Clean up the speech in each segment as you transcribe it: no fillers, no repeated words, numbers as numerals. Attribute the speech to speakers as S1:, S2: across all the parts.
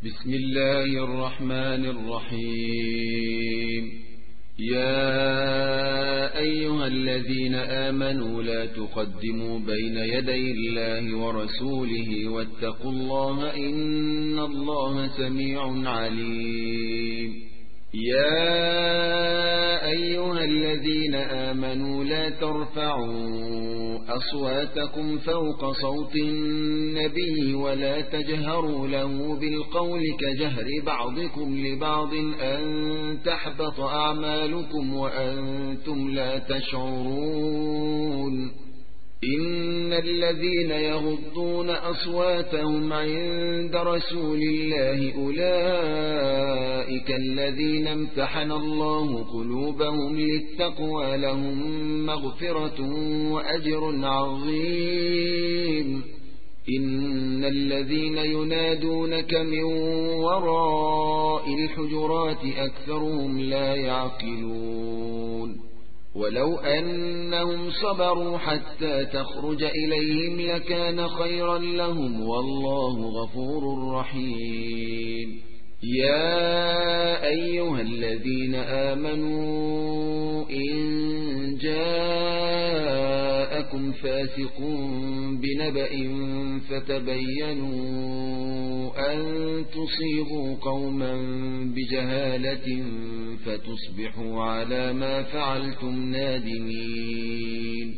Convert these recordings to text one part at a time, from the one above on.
S1: بسم الله الرحمن الرحيم. يا أيها الذين آمنوا لا تقدموا بين يدي الله ورسوله واتقوا الله إن الله سميع عليم. يا أيها الذين آمنوا لا ترفعوا أصواتكم فوق صوت النبي ولا تجهروا له بالقول كجهر بعضكم لبعض أن تحبط أعمالكم وأنتم لا تشعرون. إن الذين يغضون أصواتهم عند رسول الله أولئك الذين امتحن الله قلوبهم للتقوى لهم مغفرة وأجر عظيم. إن الذين ينادونك من وراء الحجرات أكثرهم لا يعقلون. ولو أنهم صبروا حتى تخرج إليهم لكان خيرا لهم والله غفور رحيم. يا أيها الذين آمنوا إن جاءكم فاسق بنبأ فتبينوا أن تصيبوا قوما بجهالة فتصبحوا على ما فعلتم نادمين.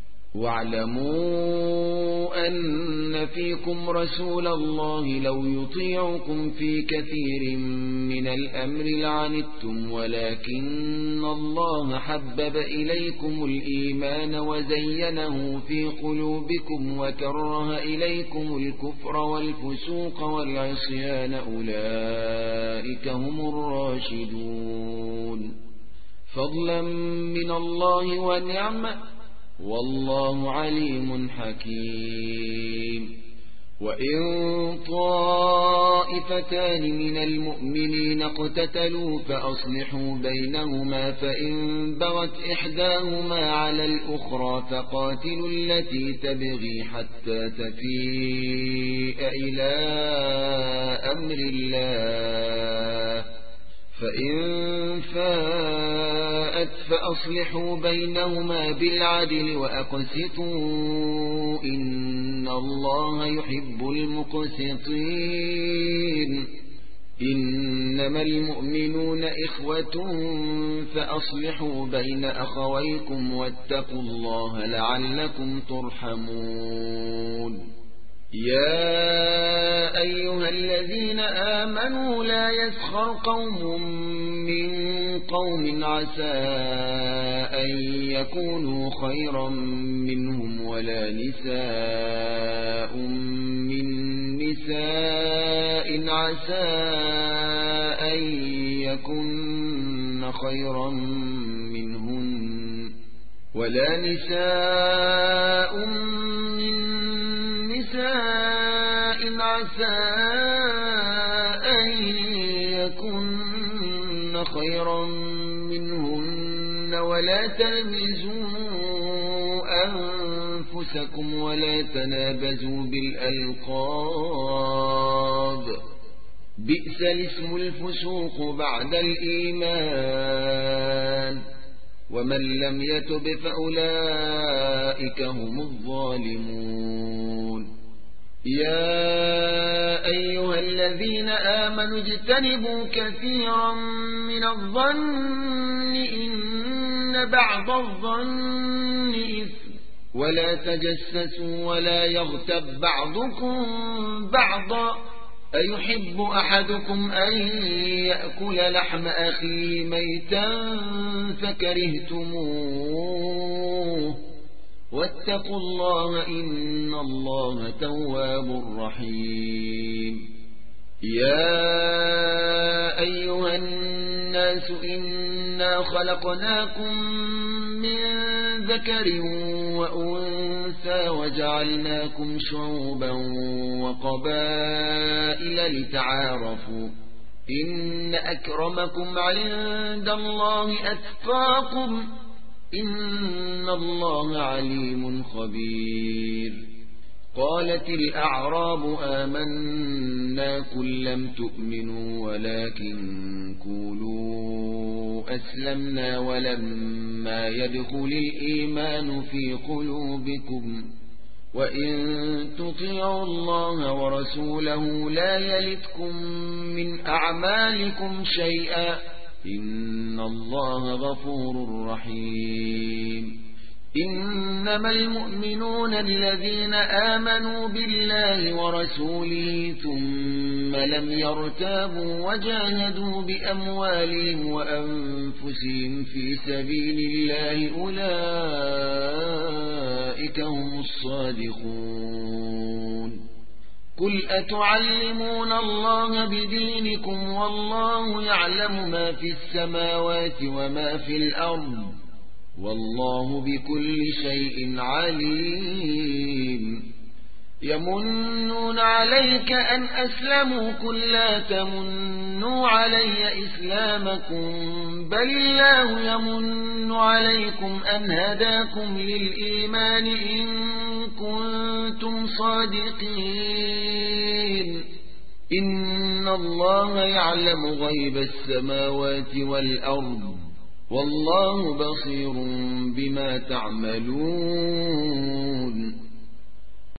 S1: واعلموا أن فيكم رسول الله لو يطيعكم في كثير من الأمر لعنتم ولكن الله حبب إليكم الإيمان وزينه في قلوبكم وكره إليكم الكفر والفسوق والعصيان أولئك هم الراشدون. فضلا من الله ونعمة والله عليم حكيم. وإن طائفتان من المؤمنين اقتتلوا فأصلحوا بينهما فإن بغت إحداهما على الأخرى فقاتلوا التي تبغي حتى تفيء إلى أمر الله فإن فاءت فأصلحوا بينهما بالعدل وأقسطوا إن الله يحب المقسطين. إنما المؤمنون إخوة فأصلحوا بين أخويكم واتقوا الله لعلكم ترحمون. يا أيها الذين آمنوا لا يسخر قوم من قوم عسى أن يكونوا خيرا منهم ولا نساء من نساء عسى أن يكن خيرا منهن ولا نساء من نساء عسى أن يكن خيرا منهن ولا تلمزوا أنفسكم ولا تنابزوا بالألقاب بئس الاسم الفسوق بعد الإيمان ومن لم يتب فأولئك هم الظالمون. يا أيها الذين آمنوا اجتنبوا كثيرا من الظن إن بعض الظن إثم ولا تجسسوا ولا يغتب بعضكم بعضا أيحب أحدكم أن يأكل لحم أخيه ميتا فكرهتموه واتقوا الله إن الله تواب رحيم. يا أيها الناس إنا خلقناكم من ذكر وأنثى وجعلناكم شعوبا وقبائل لتعارفوا إن أكرمكم عند الله أتقاكم إن الله عليم خبير. قالت الأعراب آمنا قل لم تؤمنوا ولكن قولوا أسلمنا ولما يدخل الإيمان في قلوبكم وإن تطيعوا الله ورسوله لا يلتكم من أعمالكم شيئا إن الله غفور رحيم إنما المؤمنون الذين آمنوا بالله ورسوله ثم لم يرتابوا وجاهدوا بأموالهم وأنفسهم في سبيل الله أولئك هم الصادقون قل أتعلمون الله بدينكم والله يعلم ما في السماوات وما في الأرض والله بكل شيء عليم يمنون عليك أن أسلموا قل لا تمنوا علي إسلامكم بل الله يمن عليكم أن هداكم للإيمان إن كنتم صادقين إن الله يعلم غيب السماوات والأرض والله بصير بما تعملون